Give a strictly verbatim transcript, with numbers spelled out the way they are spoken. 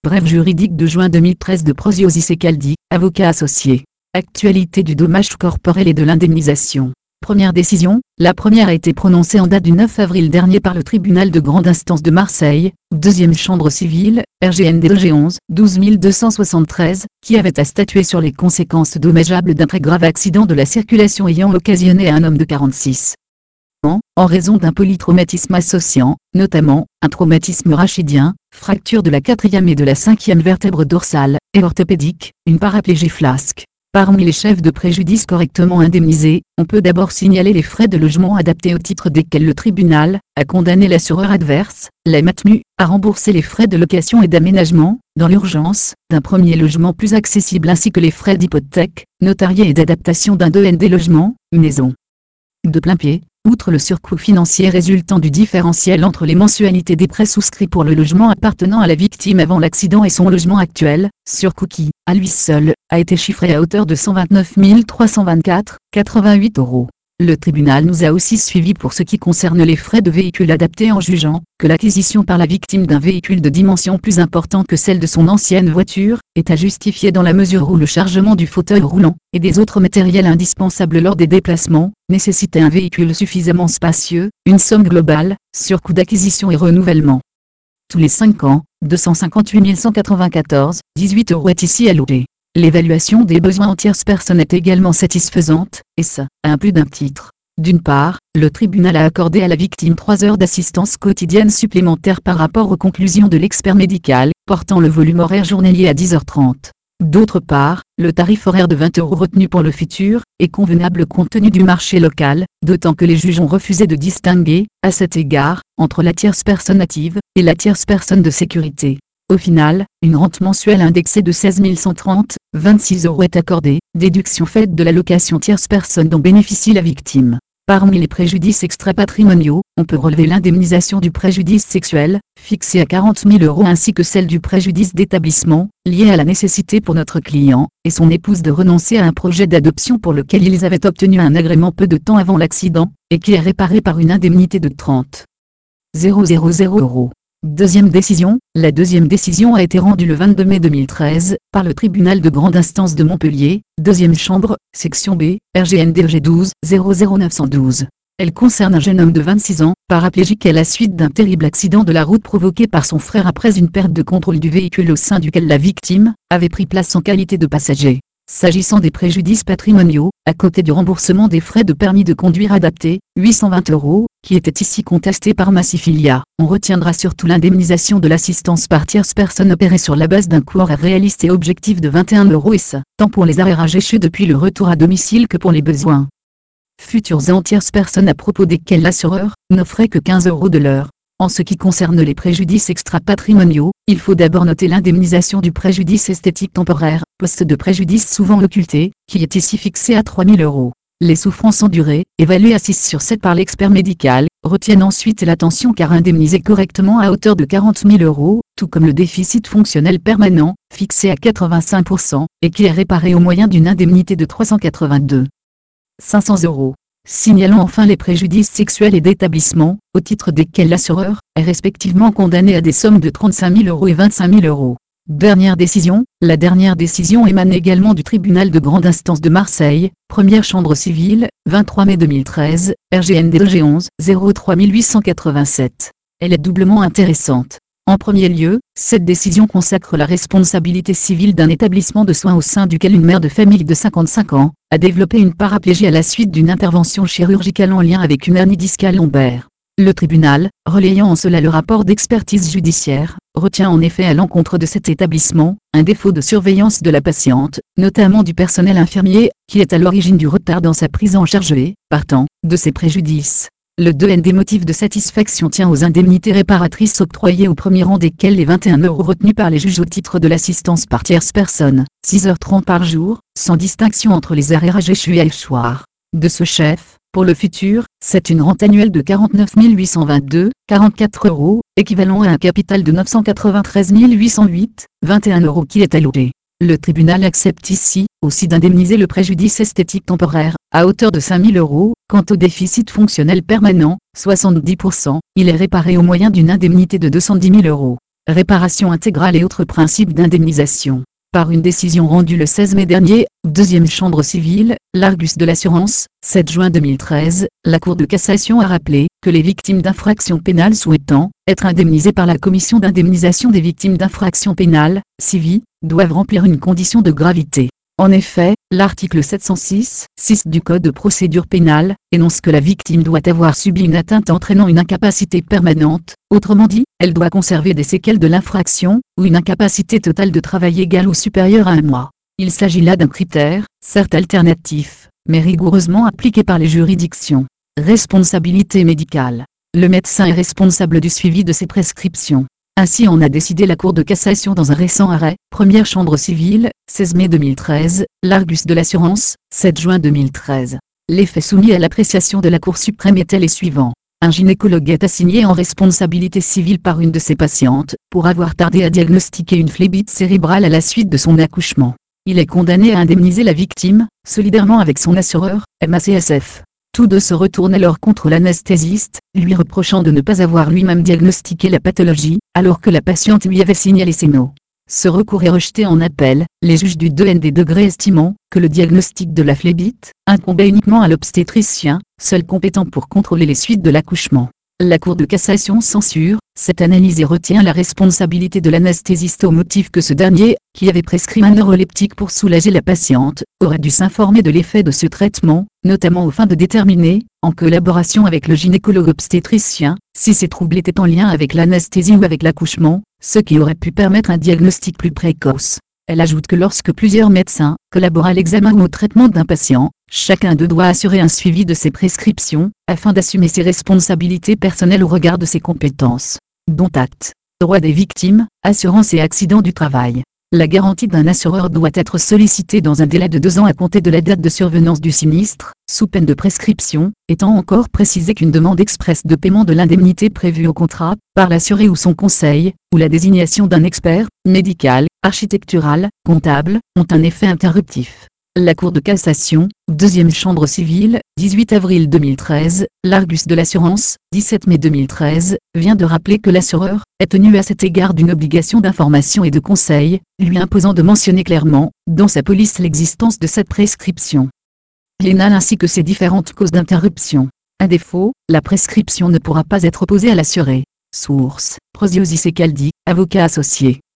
Bref juridique de juin deux mille treize de Proziosis et Caldi, avocat associé. Actualité du dommage corporel et de l'indemnisation. Première décision, la première a été prononcée en date du neuf avril dernier par le tribunal de grande instance de Marseille, deuxième chambre civile, R G N D G onze, douze mille deux cent soixante-treize, qui avait à statuer sur les conséquences dommageables d'un très grave accident de la circulation ayant occasionné à un homme de quarante-six ans, en raison d'un polytraumatisme associant, notamment, un traumatisme rachidien, fracture de la quatrième et de la cinquième vertèbre dorsale, et orthopédique, une paraplégie flasque. Parmi les chefs de préjudice correctement indemnisés, on peut d'abord signaler les frais de logement adaptés au titre desquels le tribunal a condamné l'assureur adverse, la Matmu, à rembourser les frais de location et d'aménagement, dans l'urgence, d'un premier logement plus accessible ainsi que les frais d'hypothèque, notariés et d'adaptation d'un deux N D logement, maison. De plein pied, outre le surcoût financier résultant du différentiel entre les mensualités des prêts souscrits pour le logement appartenant à la victime avant l'accident et son logement actuel, surcoût qui, à lui seul, a été chiffré à hauteur de cent vingt-neuf mille trois cent vingt-quatre virgule quatre-vingt-huit euros. Le tribunal nous a aussi suivis pour ce qui concerne les frais de véhicule adaptés en jugeant que l'acquisition par la victime d'un véhicule de dimension plus importante que celle de son ancienne voiture est à justifier dans la mesure où le chargement du fauteuil roulant et des autres matériels indispensables lors des déplacements nécessitait un véhicule suffisamment spacieux, une somme globale, sur coût d'acquisition et renouvellement. Tous les cinq ans, deux cent cinquante-huit mille cent quatre-vingt-quatorze virgule dix-huit euros est ici alloué. L'évaluation des besoins en tierce personne est également satisfaisante, et ce, à un plus d'un titre. D'une part, le tribunal a accordé à la victime trois heures d'assistance quotidienne supplémentaire par rapport aux conclusions de l'expert médical, portant le volume horaire journalier à dix heures trente. D'autre part, le tarif horaire de vingt euros retenu pour le futur est convenable compte tenu du marché local, d'autant que les juges ont refusé de distinguer, à cet égard, entre la tierce personne active et la tierce personne de sécurité. Au final, une rente mensuelle indexée de seize mille cent trente virgule vingt-six euros est accordée, déduction faite de la location tierce personne dont bénéficie la victime. Parmi les préjudices extra-patrimoniaux, on peut relever l'indemnisation du préjudice sexuel, fixée à quarante mille euros ainsi que celle du préjudice d'établissement, liée à la nécessité pour notre client et son épouse de renoncer à un projet d'adoption pour lequel ils avaient obtenu un agrément peu de temps avant l'accident, et qui est réparé par une indemnité de trente mille euros. Deuxième décision, la deuxième décision a été rendue le vingt-deux mai deux mille treize, par le tribunal de grande instance de Montpellier, deuxième chambre, section B, R G N D G douze zéro zéro neuf cent douze. Elle concerne un jeune homme de vingt-six ans, paraplégique à la suite d'un terrible accident de la route provoqué par son frère après une perte de contrôle du véhicule au sein duquel la victime avait pris place en qualité de passager. S'agissant des préjudices patrimoniaux, à côté du remboursement des frais de permis de conduire adaptés, huit cent vingt euros, qui était ici contesté par Massifilia, on retiendra surtout l'indemnisation de l'assistance par tierce personne opérée sur la base d'un coût horaire réaliste et objectif de vingt et un euros et ce, tant pour les arrérages échus depuis le retour à domicile que pour les besoins futurs et en tierce personne à propos desquels l'assureur n'offrait que quinze euros de l'heure. En ce qui concerne les préjudices extra-patrimoniaux, il faut d'abord noter l'indemnisation du préjudice esthétique temporaire, poste de préjudice souvent occulté, qui est ici fixé à trois mille euros. Les souffrances endurées, évaluées à six sur sept par l'expert médical, retiennent ensuite l'attention car indemnisées correctement à hauteur de quarante mille euros, tout comme le déficit fonctionnel permanent, fixé à quatre-vingt-cinq pour cent, et qui est réparé au moyen d'une indemnité de trois cent quatre-vingt-deux mille cinq cents euros. Signalons enfin les préjudices sexuels et d'établissement, au titre desquels l'assureur est respectivement condamné à des sommes de trente-cinq mille euros et vingt-cinq mille euros. Dernière décision, la dernière décision émane également du tribunal de grande instance de Marseille, première chambre civile, vingt-trois mai deux mille treize, R G N D G onze zéro trois huit cent quatre-vingt-sept. Elle est doublement intéressante. En premier lieu, cette décision consacre la responsabilité civile d'un établissement de soins au sein duquel une mère de famille de cinquante-cinq ans a développé une paraplégie à la suite d'une intervention chirurgicale en lien avec une hernie discale lombaire. Le tribunal, relayant en cela le rapport d'expertise judiciaire, retient en effet à l'encontre de cet établissement un défaut de surveillance de la patiente, notamment du personnel infirmier, qui est à l'origine du retard dans sa prise en charge et, partant, de ses préjudices. Le deux N des motifs de satisfaction tient aux indemnités réparatrices octroyées au premier rang desquelles les vingt et un euros retenus par les juges au titre de l'assistance par tierce personne, six heures trente par jour, sans distinction entre les arrérages échus et échoirs. De ce chef, pour le futur, c'est une rente annuelle de quarante-neuf mille huit cent vingt-deux virgule quarante-quatre euros, équivalent à un capital de neuf cent quatre-vingt-treize mille huit cent huit virgule vingt et un euros qui est alloué. Le tribunal accepte ici, aussi d'indemniser le préjudice esthétique temporaire, à hauteur de cinq mille euros. Quant au déficit fonctionnel permanent, soixante-dix pour cent, il est réparé au moyen d'une indemnité de deux cent dix mille euros. réparation intégrale et autres principes d'indemnisation. Par une décision rendue le seize mai dernier, deuxième chambre civile, l'Argus de l'assurance, sept juin deux mille treize, la Cour de cassation a rappelé que les victimes d'infractions pénales souhaitant être indemnisées par la Commission d'indemnisation des victimes d'infractions pénales, C I V I, doivent remplir une condition de gravité. En effet, l'article sept cent six six du Code de procédure pénale énonce que la victime doit avoir subi une atteinte entraînant une incapacité permanente, autrement dit, elle doit conserver des séquelles de l'infraction, ou une incapacité totale de travail égale ou supérieure à un mois. Il s'agit là d'un critère, certes alternatif, mais rigoureusement appliqué par les juridictions. Responsabilité médicale. Le médecin est responsable du suivi de ses prescriptions. Ainsi en a décidé la Cour de cassation dans un récent arrêt, première chambre civile, seize mai deux mille treize, l'Argus de l'assurance, sept juin deux mille treize. Les faits soumis à l'appréciation de la Cour suprême étaient les suivants. Un gynécologue est assigné en responsabilité civile par une de ses patientes, pour avoir tardé à diagnostiquer une phlébite cérébrale à la suite de son accouchement. Il est condamné à indemniser la victime, solidairement avec son assureur, M A C S F. Tous deux se retournent alors contre l'anesthésiste, lui reprochant de ne pas avoir lui-même diagnostiqué la pathologie, alors que la patiente lui avait signalé ces mots. Ce recours est rejeté en appel, les juges du deux N D degré estimant que le diagnostic de la phlébite incombait uniquement à l'obstétricien, seul compétent pour contrôler les suites de l'accouchement. La Cour de cassation censure cette analyse et retient la responsabilité de l'anesthésiste au motif que ce dernier, qui avait prescrit un neuroleptique pour soulager la patiente, aurait dû s'informer de l'effet de ce traitement, notamment aux fins de déterminer, en collaboration avec le gynécologue obstétricien, si ces troubles étaient en lien avec l'anesthésie ou avec l'accouchement, ce qui aurait pu permettre un diagnostic plus précoce. Elle ajoute que lorsque plusieurs médecins collaborent à l'examen ou au traitement d'un patient, chacun d'eux doit assurer un suivi de ses prescriptions, afin d'assumer ses responsabilités personnelles au regard de ses compétences. Dont acte. Droit des victimes, assurance et accidents du travail. La garantie d'un assureur doit être sollicitée dans un délai de deux ans à compter de la date de survenance du sinistre, sous peine de prescription, étant encore précisé qu'une demande expresse de paiement de l'indemnité prévue au contrat, par l'assuré ou son conseil, ou la désignation d'un expert, médical, architectural, comptable, ont un effet interruptif. La Cour de cassation, deuxième chambre civile, dix-huit avril deux mille treize, l'Argus de l'assurance, dix-sept mai deux mille treize, vient de rappeler que l'assureur est tenu à cet égard d'une obligation d'information et de conseil, lui imposant de mentionner clairement, dans sa police l'existence de cette prescription pénale ainsi que ses différentes causes d'interruption. À défaut, la prescription ne pourra pas être opposée à l'assuré. Source: Proziosi Secaldi, avocat associé.